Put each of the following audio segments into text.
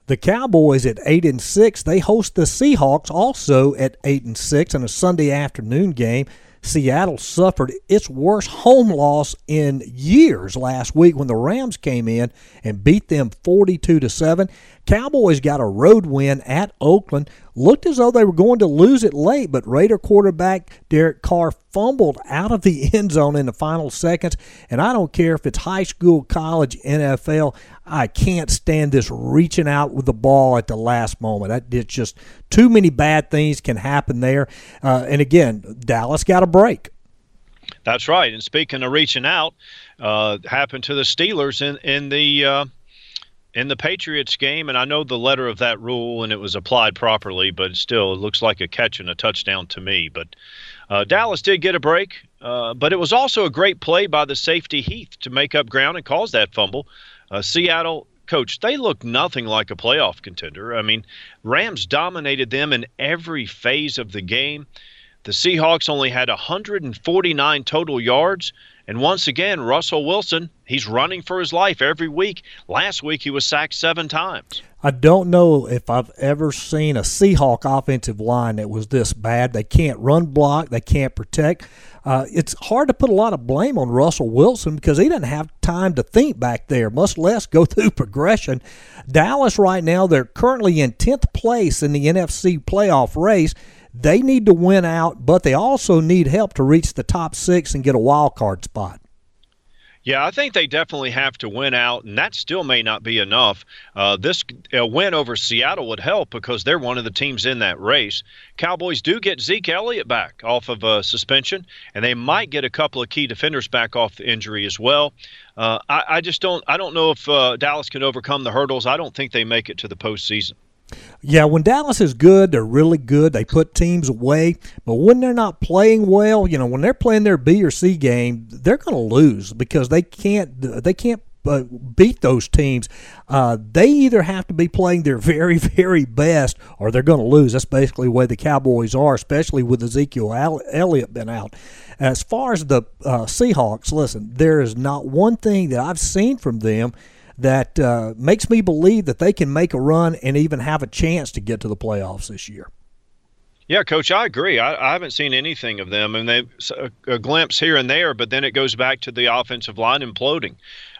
The Cowboys at 8-6, they host the Seahawks also at 8-6 in a Sunday afternoon game. Seattle suffered its worst home loss in years last week when the Rams came in and beat them 42-7. Cowboys got a road win at Oakland. Looked as though they were going to lose it late, but Raider quarterback Derek Carr fumbled out of the end zone in the final seconds. And I don't care if it's high school, college, NFL, I can't stand this reaching out with the ball at the last moment. It's just too many bad things can happen there. And again, Dallas got a break. That's right. And speaking of reaching out, happened to the Steelers in the Patriots game, and I know the letter of that rule and it was applied properly, but still it looks like a catch and a touchdown to me. But Dallas did get a break, but it was also a great play by the safety Heath to make up ground and cause that fumble. Seattle, coach, they look nothing like a playoff contender. I mean, Rams dominated them in every phase of the game. The Seahawks only had 149 total yards. And once again, Russell Wilson, he's running for his life every week. Last week he was sacked 7 times. I don't know if I've ever seen a Seahawk offensive line that was this bad. They can't run block. They can't protect. It's hard to put a lot of blame on Russell Wilson because he doesn't have time to think back there, much less go through progression. Dallas right now, they're currently in 10th place in the NFC playoff race. They need to win out, but they also need help to reach the top 6 and get a wild card spot. Yeah, I think they definitely have to win out, and that still may not be enough. This win over Seattle would help because they're one of the teams in that race. Cowboys do get Zeke Elliott back off of suspension, and they might get a couple of key defenders back off the injury as well. I don't know if Dallas can overcome the hurdles. I don't think they make it to the postseason. Yeah, when Dallas is good, they're really good. They put teams away. But when they're not playing well, when they're playing their B or C game, they're going to lose because they can't beat those teams. They either have to be playing their very, very best or they're going to lose. That's basically the way the Cowboys are, especially with Ezekiel Elliott been out. As far as the Seahawks, listen, there is not one thing that I've seen from them that makes me believe that they can make a run and even have a chance to get to the playoffs this year. Yeah, Coach, I agree. I haven't seen anything of them. And they a glimpse here and there, but then it goes back to the offensive line imploding.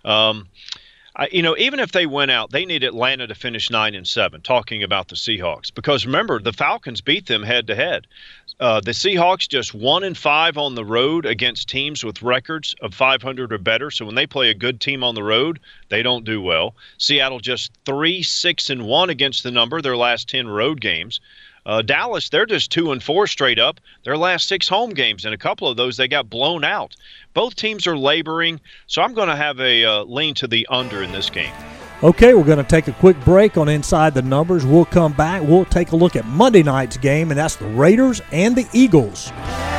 Even if they went out, they need Atlanta to finish 9-7, talking about the Seahawks. Because remember, the Falcons beat them head-to-head. The Seahawks just 1-5 on the road against teams with records of 500 or better. So when they play a good team on the road, they don't do well. Seattle just 3-6-1 against the number, their last 10 road games. Dallas, they're just 2-4 straight up. Their last 6 home games, and a couple of those they got blown out. Both teams are laboring, so I'm going to have a lean to the under in this game. Okay, we're going to take a quick break on Inside the Numbers. We'll come back. We'll take a look at Monday night's game, and that's the Raiders and the Eagles.